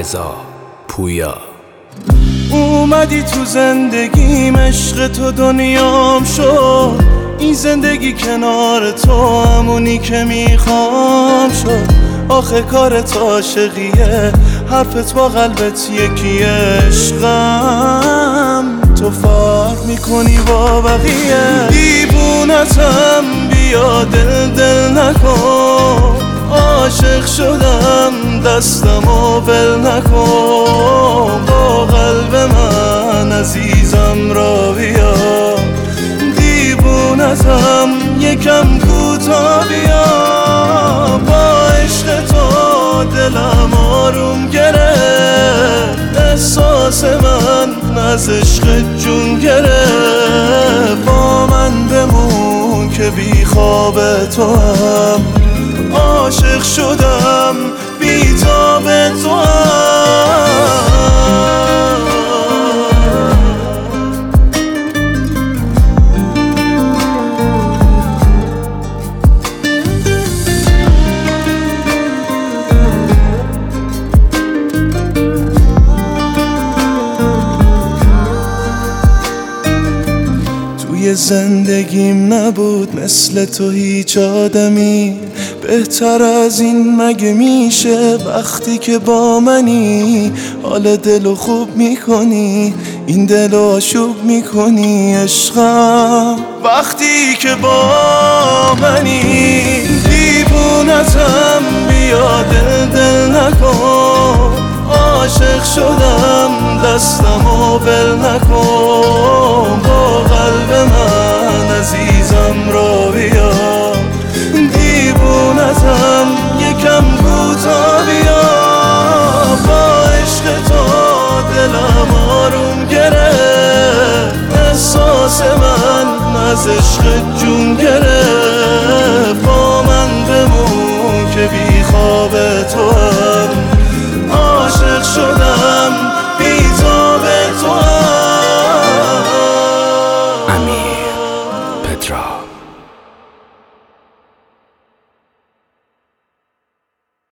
علیرضا پویا. اومدی تو زندگیم، عشق تو دنیام شد. این زندگی کنار تو همونی که میخوام شد. آخه کارت عاشقیه، حرفت با قلبت یکیه. عشقم تو فرق میکنی با بقیه. دیوونتم بیا دل نکن. عاشق شدم دستمو ول نکن. با قلب من عزیزم را بیا. دیوونتم یکم کوتا بیا. با عشق تو دلم آروم گرفت. احساس من از عشق جون گرفت. با من بمون که بی خواب تو هم. عاشق شدم بی تاب تو هم. توی زندگیم نبود مثل تو هیچ آدمی. بهتر از این مگه میشه وقتی که با منی. حال دلو خوب میکنی، این دلو آشوب میکنی. عشقم وقتی که با منی. دیوونتم بیا دل نکن. عاشق شدم دستمو ول نکن. با قلب من عزیزم را بیا. دیوونتم یکم کوتا بیا. با عشق تو دلم آروم گرفت. احساس من از عشق جون گرفت.